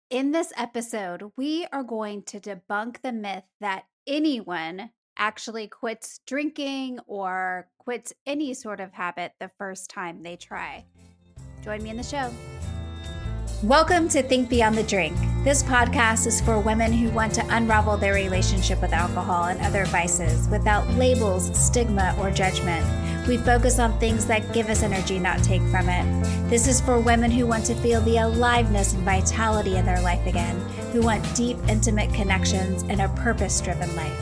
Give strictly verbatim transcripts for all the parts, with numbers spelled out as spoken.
In this episode, we are going to debunk the myth that anyone actually quits drinking or quits any sort of habit the first time they try. Join me in the show. Welcome to Think Beyond the Drink. This podcast is for women who want to unravel their relationship with alcohol and other vices without labels, stigma, or judgment. We focus on things that give us energy, not take from it. This is for women who want to feel the aliveness and vitality in their life again, who want deep, intimate connections and a purpose-driven life.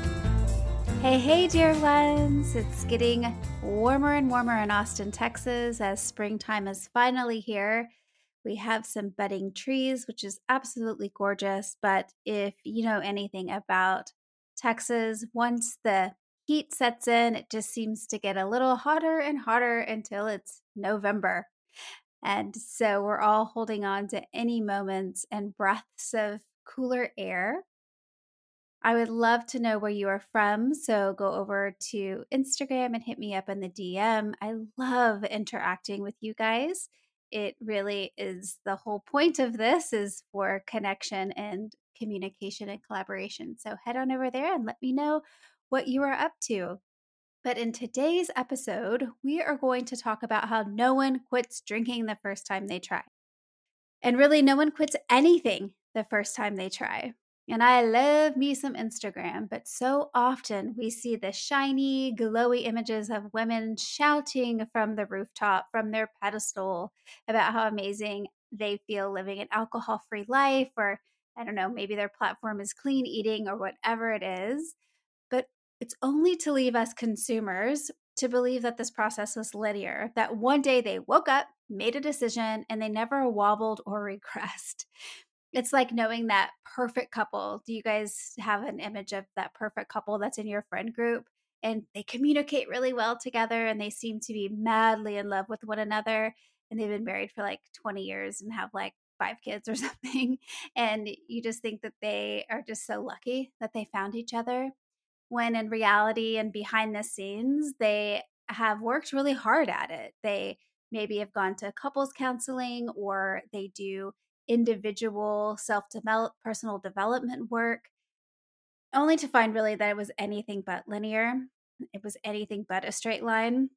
Hey, hey, dear ones. It's getting warmer and warmer in Austin, Texas, as springtime is finally here. We have some budding trees, which is absolutely gorgeous. But if you know anything about Texas, once the heat sets in, it just seems to get a little hotter and hotter until it's November. And so we're all holding on to any moments and breaths of cooler air. I would love to know where you are from. So go over to Instagram and hit me up in the D M. I love interacting with you guys. It really is the whole point of this is for connection and communication and collaboration. So head on over there and let me know what you are up to. But in today's episode, we are going to talk about how no one quits drinking the first time they try. And really, no one quits anything the first time they try. And I love me some Instagram, but so often we see the shiny, glowy images of women shouting from the rooftop, from their pedestal, about how amazing they feel living an alcohol free life, or I don't know, maybe their platform is clean eating or whatever it is. But it's only to leave us consumers to believe that this process was linear, that one day they woke up, made a decision, and they never wobbled or regressed. It's like knowing that perfect couple. Do you guys have an image of that perfect couple that's in your friend group? And they communicate really well together and they seem to be madly in love with one another. And they've been married for like twenty years and have like five kids or something. And you just think that they are just so lucky that they found each other, when in reality and behind the scenes, they have worked really hard at it. They maybe have gone to couples counseling or they do individual self develop personal development work, only to find really that it was anything but linear. It was anything but a straight line.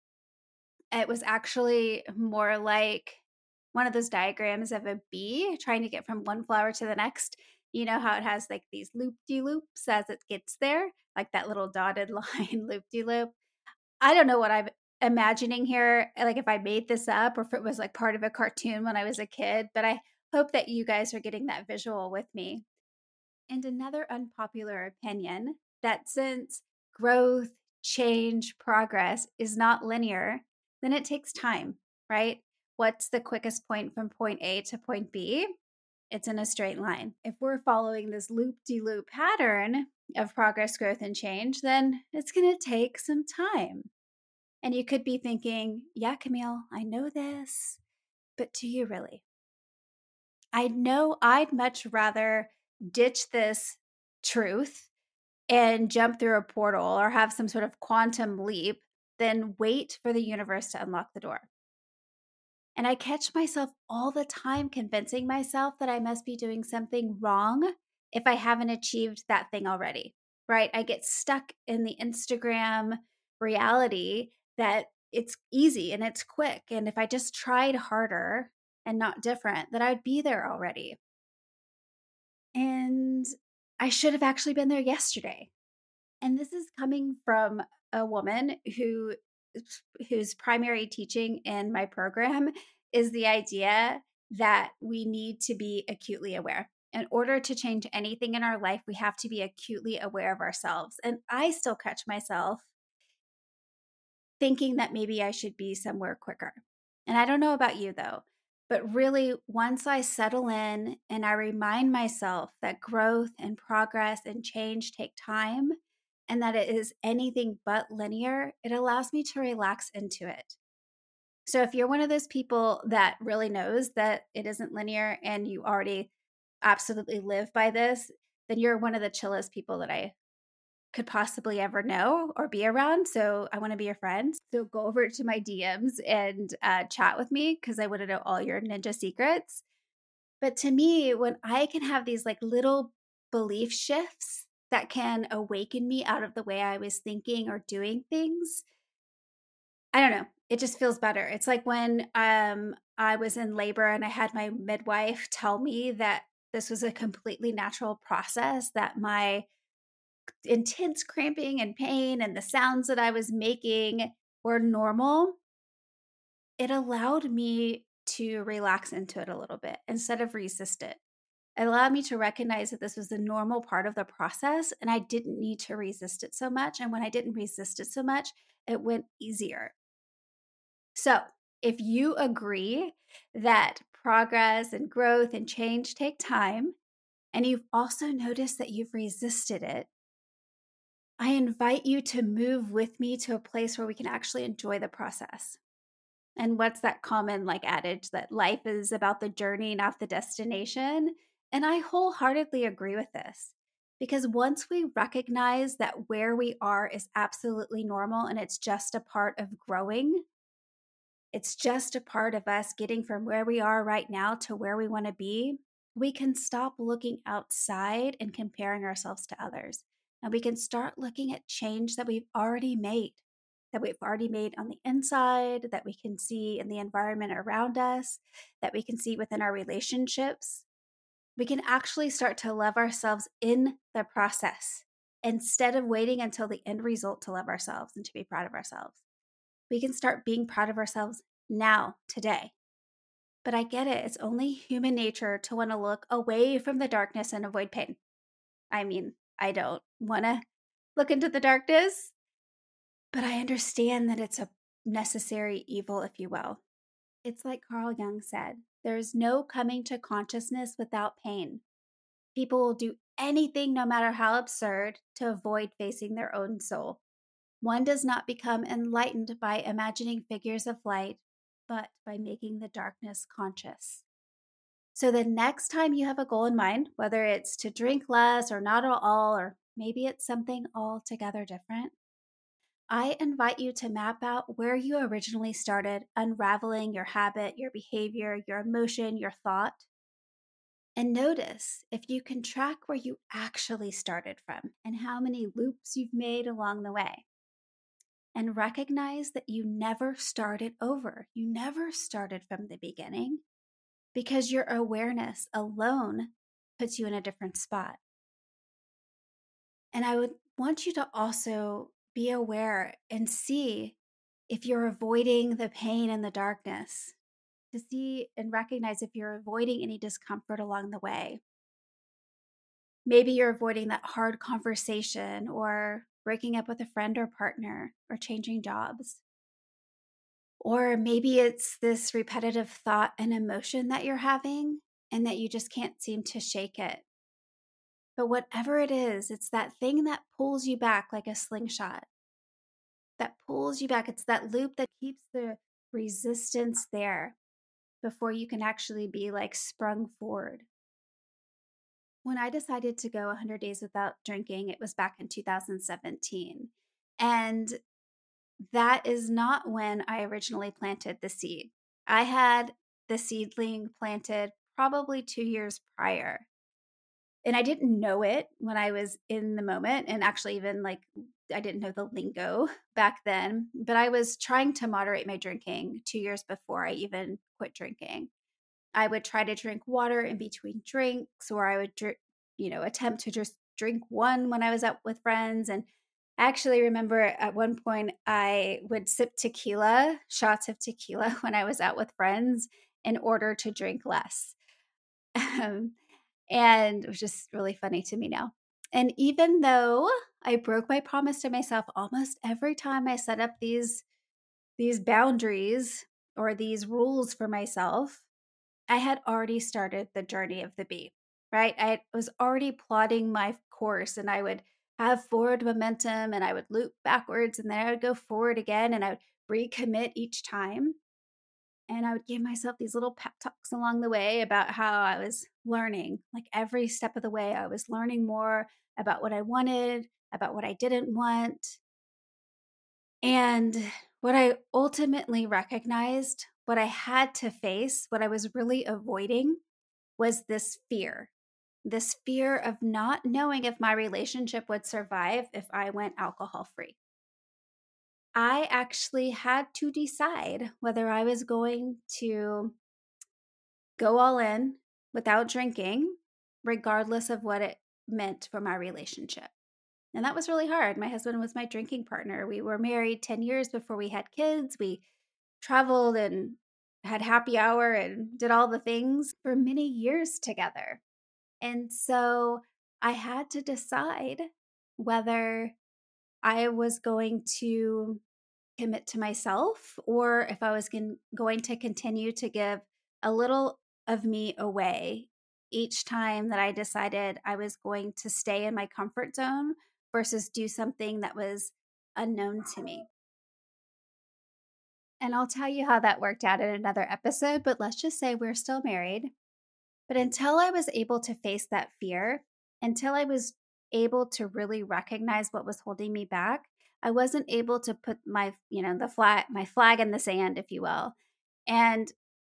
It was actually more like one of those diagrams of a bee trying to get from one flower to the next. You know how it has like these loop de loops as it gets there, like that little dotted line loop de loop. I don't know what I'm imagining here, like if I made this up or if it was like part of a cartoon when I was a kid, but I hope that you guys are getting that visual with me. And another unpopular opinion, that since growth, change, progress is not linear, then it takes time, right? What's the quickest point from point A to point B? It's in a straight line. If we're following this loop de loop pattern of progress, growth, and change, then it's going to take some time. And you could be thinking, yeah, Camille, I know this, but do you really? I know I'd much rather ditch this truth and jump through a portal or have some sort of quantum leap than wait for the universe to unlock the door. And I catch myself all the time convincing myself that I must be doing something wrong if I haven't achieved that thing already, right? I get stuck in the Instagram reality that it's easy and it's quick. And if I just tried harder and not different, that I'd be there already. And I should have actually been there yesterday. And this is coming from a woman who whose primary teaching in my program is the idea that we need to be acutely aware. In order to change anything in our life, we have to be acutely aware of ourselves. And I still catch myself thinking that maybe I should be somewhere quicker. And I don't know about you though, but really once I settle in and I remind myself that growth and progress and change take time and that it is anything but linear, it allows me to relax into it. So if you're one of those people that really knows that it isn't linear and you already absolutely live by this, then you're one of the chillest people that I could possibly ever know or be around. So I want to be your friend. So go over to my D Ms and uh, chat with me because I want to know all your ninja secrets. But to me, when I can have these like little belief shifts that can awaken me out of the way I was thinking or doing things, I don't know. It just feels better. It's like when um I was in labor and I had my midwife tell me that this was a completely natural process, that my intense cramping and pain and the sounds that I was making were normal. It allowed me to relax into it a little bit instead of resist it. It allowed me to recognize that this was the normal part of the process and I didn't need to resist it so much. And when I didn't resist it so much, it went easier. So, if you agree that progress and growth and change take time, and you've also noticed that you've resisted it, I invite you to move with me to a place where we can actually enjoy the process. And what's that common like adage that life is about the journey, not the destination? And I wholeheartedly agree with this because once we recognize that where we are is absolutely normal and it's just a part of growing, it's just a part of us getting from where we are right now to where we want to be, we can stop looking outside and comparing ourselves to others. And we can start looking at change that we've already made, that we've already made on the inside, that we can see in the environment around us, that we can see within our relationships. We can actually start to love ourselves in the process instead of waiting until the end result to love ourselves and to be proud of ourselves. We can start being proud of ourselves now, today. But I get it. It's only human nature to want to look away from the darkness and avoid pain. I mean, I don't want to look into the darkness, but I understand that it's a necessary evil, if you will. It's like Carl Jung said, there's no coming to consciousness without pain. People will do anything, no matter how absurd, to avoid facing their own soul. One does not become enlightened by imagining figures of light, but by making the darkness conscious. So the next time you have a goal in mind, whether it's to drink less or not at all, or maybe it's something altogether different, I invite you to map out where you originally started, unraveling your habit, your behavior, your emotion, your thought. And notice if you can track where you actually started from and how many loops you've made along the way. And recognize that you never started over. You never started from the beginning because your awareness alone puts you in a different spot. And I would want you to also be aware and see if you're avoiding the pain and the darkness, to see and recognize if you're avoiding any discomfort along the way. Maybe you're avoiding that hard conversation or breaking up with a friend or partner or changing jobs. Or maybe it's this repetitive thought and emotion that you're having and that you just can't seem to shake it. But whatever it is, it's that thing that pulls you back like a slingshot, that pulls you back. It's that loop that keeps the resistance there before you can actually be like sprung forward. When I decided to go one hundred days without drinking, it was back in two thousand seventeen. And that is not when I originally planted the seed. I had the seedling planted probably two years prior. And I didn't know it when I was in the moment. And actually, even like, I didn't know the lingo back then, but I was trying to moderate my drinking two years before I even quit drinking. I would try to drink water in between drinks, or I would, dr- you know, attempt to just drink one when I was out with friends. And I actually remember at one point I would sip tequila, shots of tequila when I was out with friends in order to drink less. Um, and it was just really funny to me now. And even though I broke my promise to myself almost every time I set up these these boundaries or these rules for myself, I had already started the journey of the bee, right? I was already plotting my course and I would have forward momentum and I would loop backwards and then I would go forward again and I would recommit each time. And I would give myself these little pep talks along the way about how I was learning. Like every step of the way, I was learning more about what I wanted, about what I didn't want. And what I ultimately recognized, what I had to face, what I was really avoiding was this fear, this fear of not knowing if my relationship would survive if I went alcohol free. I actually had to decide whether I was going to go all in without drinking, regardless of what it meant for my relationship. And that was really hard. My husband was my drinking partner. We were married ten years before we had kids. We traveled and had happy hour and did all the things for many years together. And so I had to decide whether I was going to commit to myself or if I was gon- going to continue to give a little of me away each time that I decided I was going to stay in my comfort zone versus do something that was unknown to me. And I'll tell you how that worked out in another episode, but let's just say we're still married. But until I was able to face that fear, until I was able to really recognize what was holding me back, I wasn't able to put my, you know, the flag, my flag in the sand, if you will. And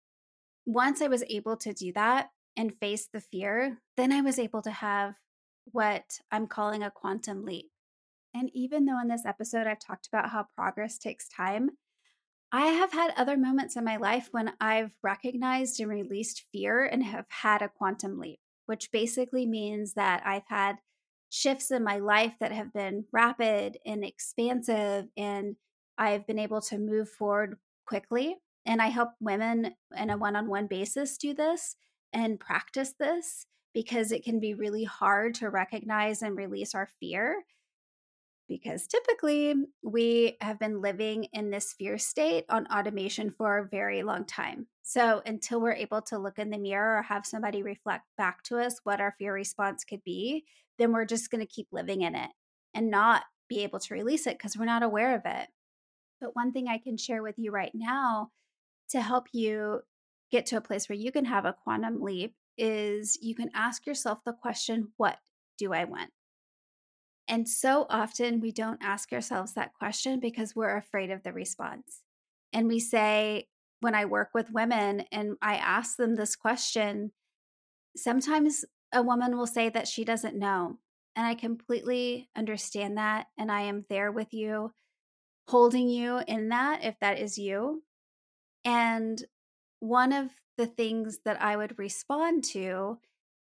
once I was able to do that and face the fear, then I was able to have what I'm calling a quantum leap. And even though in this episode I've talked about how progress takes time, I have had other moments in my life when I've recognized and released fear and have had a quantum leap, which basically means that I've had shifts in my life that have been rapid and expansive, and I've been able to move forward quickly. And I help women in a one on one basis do this and practice this because it can be really hard to recognize and release our fear because typically we have been living in this fear state on automation for a very long time. So until we're able to look in the mirror or have somebody reflect back to us what our fear response could be, then we're just going to keep living in it and not be able to release it because we're not aware of it. But one thing I can share with you right now to help you get to a place where you can have a quantum leap is you can ask yourself the question, what do I want? And so often we don't ask ourselves that question because we're afraid of the response. And we say, when I work with women and I ask them this question, sometimes a woman will say that she doesn't know. And I completely understand that. And I am there with you, holding you in that if that is you. And one of the things that I would respond to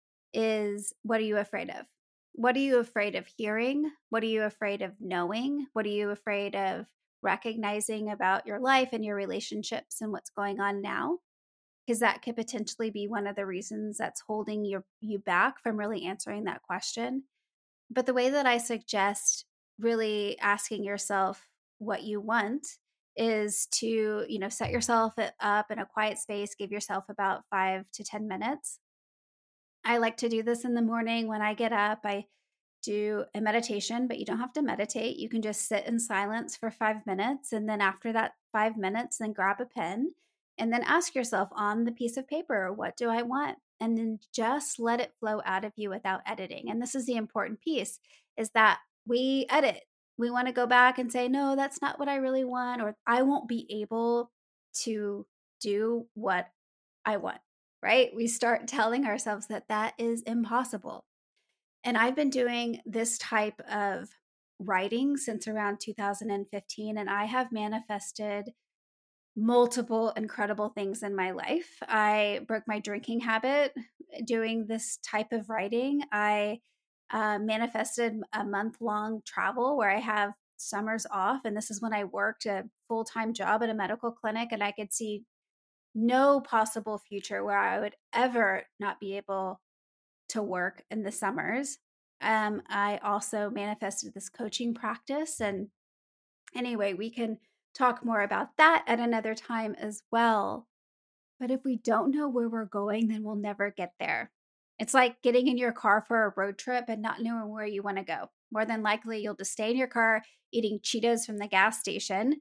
is, what are you afraid of? What are you afraid of hearing? What are you afraid of knowing? What are you afraid of recognizing about your life and your relationships and what's going on now? Because that could potentially be one of the reasons that's holding your, you back from really answering that question. But the way that I suggest really asking yourself what you want is to, you know, set yourself up in a quiet space, give yourself about five to ten minutes. I like to do this in the morning when I get up. I do a meditation, but you don't have to meditate. You can just sit in silence for five minutes. And then after that five minutes, then grab a pen and then ask yourself on the piece of paper, what do I want? And then just let it flow out of you without editing. And this is the important piece is that we edit. We want to go back and say, no, that's not what I really want, or I won't be able to do what I want, right? We start telling ourselves that that is impossible. And I've been doing this type of writing since around two thousand fifteen, and I have manifested multiple incredible things in my life. I broke my drinking habit doing this type of writing. I uh, manifested a month long travel where I have summers off. And this is when I worked a full time job at a medical clinic, and I could see no possible future where I would ever not be able to work in the summers. Um, I also manifested this coaching practice. And anyway, we can talk more about that at another time as well. But if we don't know where we're going, then we'll never get there. It's like getting in your car for a road trip and not knowing where you want to go. More than likely, you'll just stay in your car eating Cheetos from the gas station,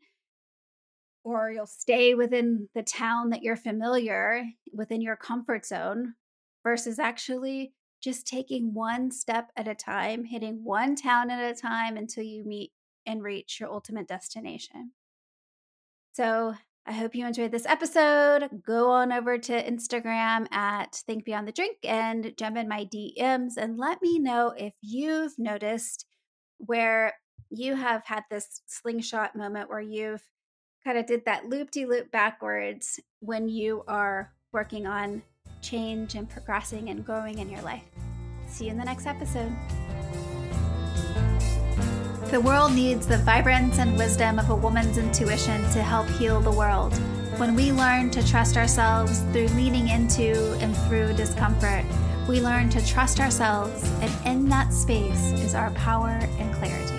or you'll stay within the town that you're familiar within your comfort zone versus actually just taking one step at a time, hitting one town at a time until you meet and reach your ultimate destination. So I hope you enjoyed this episode. Go on over to Instagram at Think Beyond the Drink and jump in my D Ms and let me know if you've noticed where you have had this slingshot moment where you've kind of did that loop-de-loop backwards when you are working on change and progressing and growing in your life. See you in the next episode. The world needs the vibrance and wisdom of a woman's intuition to help heal the world. When we learn to trust ourselves through leaning into and through discomfort, we learn to trust ourselves, and in that space is our power and clarity.